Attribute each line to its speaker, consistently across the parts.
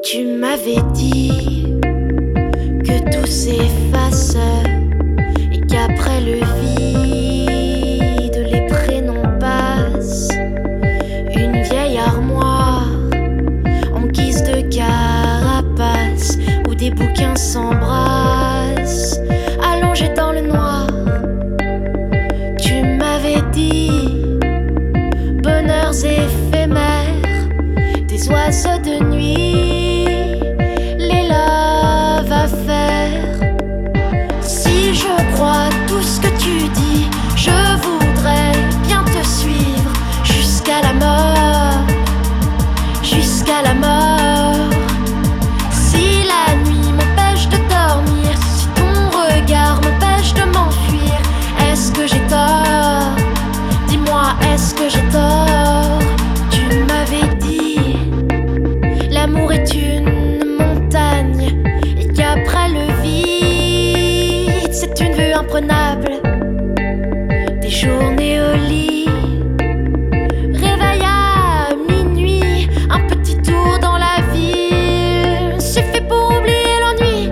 Speaker 1: Tu m'avais dit que tout s'efface et qu'après le vide, les prénoms passent. Une vieille armoire en guise de carapace où des bouquins s'embrassent, allongés dans le noir. Tu m'avais dit bonheurs éphémères, des oiseaux de nuit, les laves à faire. Si je crois tout ce que tu dis, je voudrais bien te suivre jusqu'à la mort, jusqu'à la mort. Si la nuit m'empêche de dormir, si ton regard m'empêche de m'enfuir, est-ce que j'ai tort? Dis-moi, est-ce que j'ai tort? Tu m'avais dit l'amour est une montagne et qu'après le vide, c'est une vue imprenable. Des journées au lit, réveil à minuit, un petit tour dans la ville suffit pour oublier l'ennui.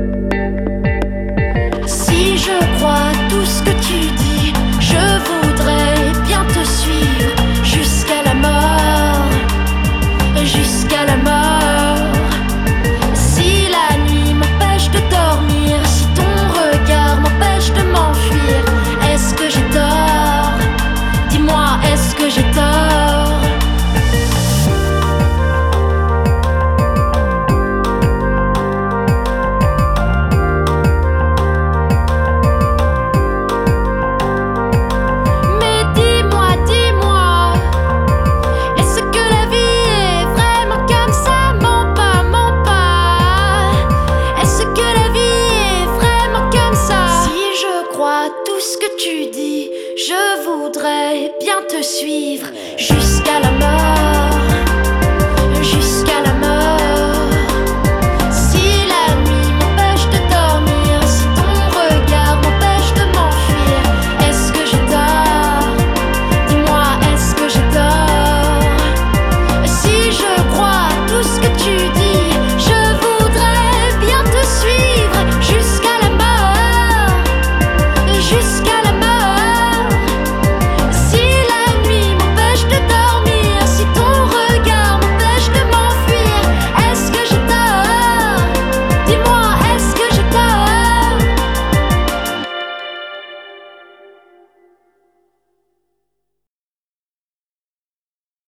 Speaker 1: Si je crois tout ce que tu dis, je voudrais bien te suivre jusqu'à la mort, jusqu'à la mort. Si la nuit m'empêche de dormir, si ton regard m'empêche de m'enfuir, est-ce que j'ai tort? Dis-moi, est-ce que j'ai tort? Mais dis-moi, dis-moi, est-ce que la vie est vraiment comme ça? Mens pas, mens pas. Est-ce que la vie est vraiment comme ça? Si je crois tout ce que tu dis, je voudrais bien te suivre jusqu'à la mort.